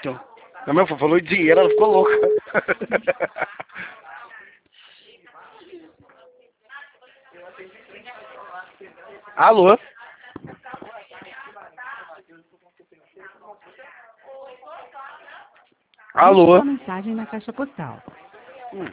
Exato. A minha avó falou dinheiro, ela ficou louca. Alô? Deixe Alô? sua mensagem na caixa postal. Hum.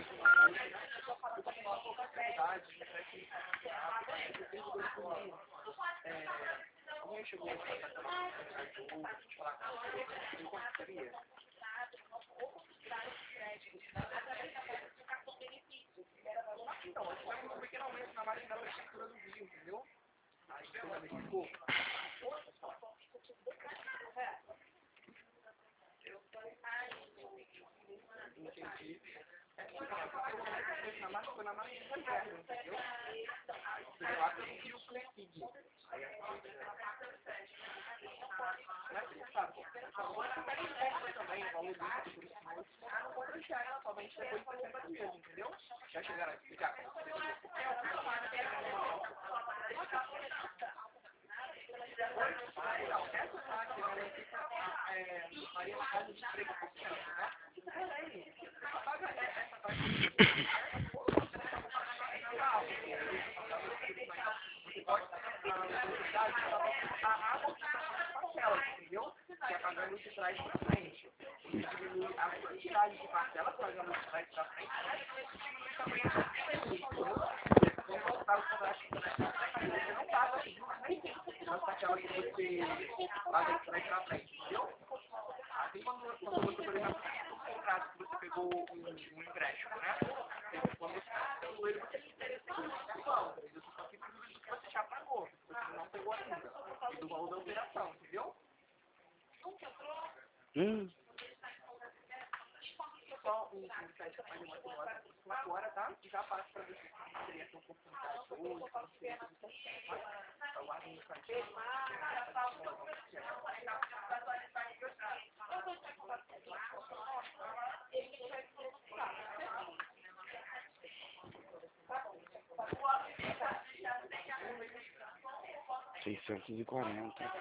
R$ 640.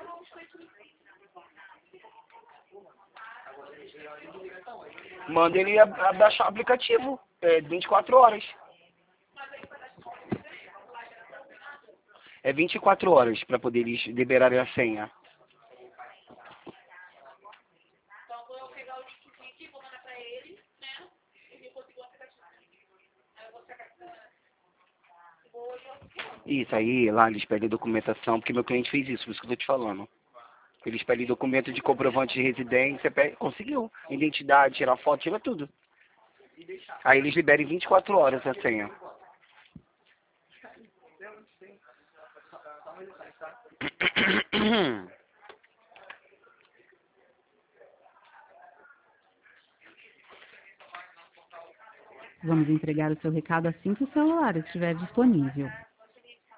Manda ele abaixar o aplicativo. É 24 horas. É 24 horas para poder eles liberarem a senha. Isso aí, lá eles pedem documentação, porque meu cliente fez isso, por isso que eu tô te falando. Eles pedem documento de comprovante de residência, conseguiu. Identidade, tirar foto, tira tudo. Aí eles liberam em 24 horas a senha. Vamos entregar o seu recado assim que o celular estiver disponível.